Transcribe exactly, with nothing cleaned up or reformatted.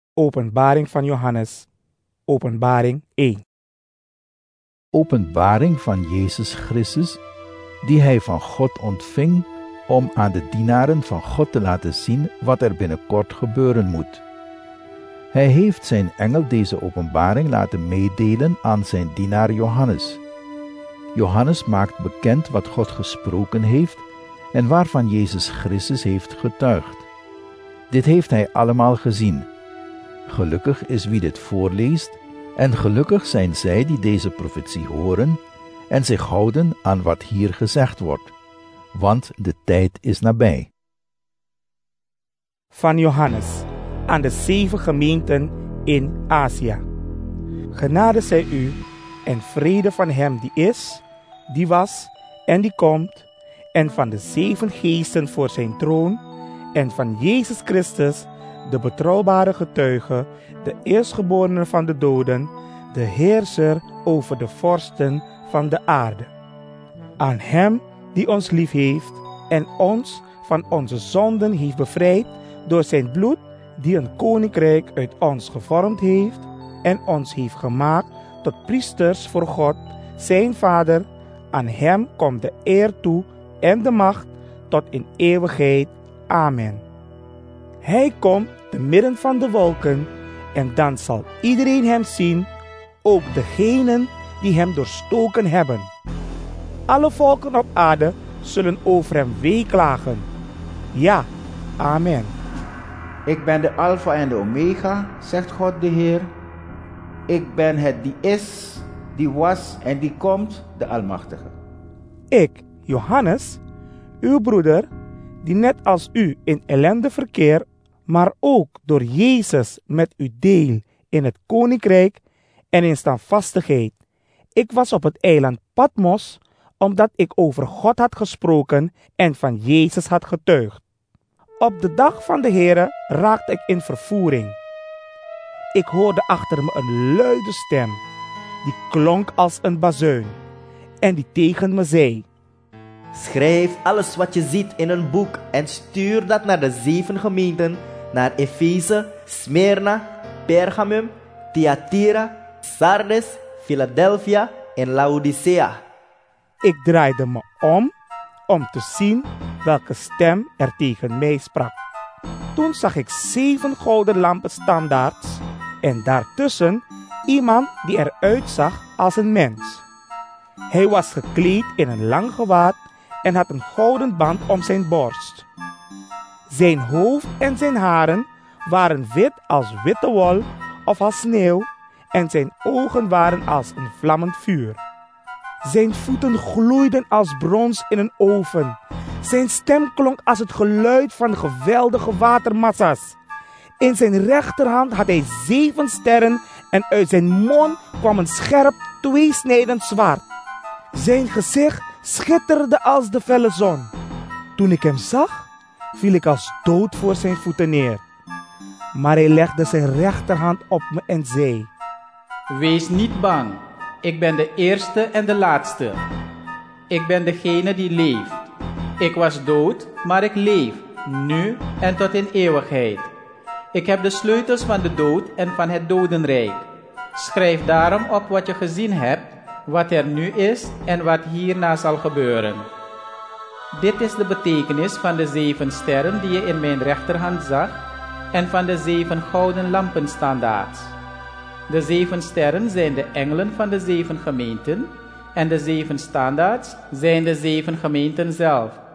Openbaring van Johannes, Openbaring één. Openbaring van Jezus Christus, die hij van God ontving om aan de dienaren van God te laten zien wat er binnenkort gebeuren moet. Hij heeft zijn engel deze openbaring laten meedelen aan zijn dienaar Johannes. Johannes maakt bekend wat God gesproken heeft en waarvan Jezus Christus heeft getuigd. Dit heeft hij allemaal gezien. Gelukkig is wie dit voorleest, en gelukkig zijn zij die deze profetie horen en zich houden aan wat hier gezegd wordt, want de tijd is nabij. Van Johannes aan de zeven gemeenten in Azië. Genade zij u en vrede van hem die is, die was en die komt, en van de zeven geesten voor zijn troon, en van Jezus Christus, de betrouwbare getuige, de eerstgeborene van de doden, de heerser over de vorsten van de aarde. Aan hem die ons lief heeft en ons van onze zonden heeft bevrijd door zijn bloed, die een koninkrijk uit ons gevormd heeft en ons heeft gemaakt tot priesters voor God, zijn Vader. Aan hem komt de eer toe en de macht tot in eeuwigheid. Amen. Hij komt te midden van de wolken en dan zal iedereen hem zien, ook degenen die hem doorstoken hebben. Alle volken op aarde zullen over hem weeklagen. Ja, amen. Ik ben de Alpha en de Omega, zegt God de Heer. Ik ben het die is, die was en die komt, de Almachtige. Ik, Johannes, uw broeder, die net als u in ellende verkeer, maar ook door Jezus met u deel in het koninkrijk en in standvastigheid. Ik was op het eiland Patmos, omdat ik over God had gesproken en van Jezus had getuigd. Op de dag van de Heere raakte ik in vervoering. Ik hoorde achter me een luide stem, die klonk als een bazuin, en die tegen me zei: schrijf alles wat je ziet in een boek en stuur dat naar de zeven gemeenten, naar Efeze, Smyrna, Pergamum, Thyatira, Sardes, Philadelphia en Laodicea. Ik draaide me om, om te zien welke stem er tegen mij sprak. Toen zag ik zeven gouden lampen standaards en daartussen iemand die eruit zag als een mens. Hij was gekleed in een lang gewaad en had een gouden band om zijn borst. Zijn hoofd en zijn haren waren wit als witte wol of als sneeuw en zijn ogen waren als een vlammend vuur. Zijn voeten gloeiden als brons in een oven. Zijn stem klonk als het geluid van geweldige watermassa's. In zijn rechterhand had hij zeven sterren en uit zijn mond kwam een scherp, tweesnijdend zwaard. Zijn gezicht schitterde als de felle zon. Toen ik hem zag, viel ik als dood voor zijn voeten neer. Maar hij legde zijn rechterhand op me en zei: wees niet bang, ik ben de eerste en de laatste. Ik ben degene die leeft. Ik was dood, maar ik leef, nu en tot in eeuwigheid. Ik heb de sleutels van de dood en van het dodenrijk. Schrijf daarom op wat je gezien hebt, wat er nu is en wat hierna zal gebeuren. Dit is de betekenis van de zeven sterren die je in mijn rechterhand zag en van de zeven gouden lampenstandaards. De zeven sterren zijn de engelen van de zeven gemeenten en de zeven standaards zijn de zeven gemeenten zelf.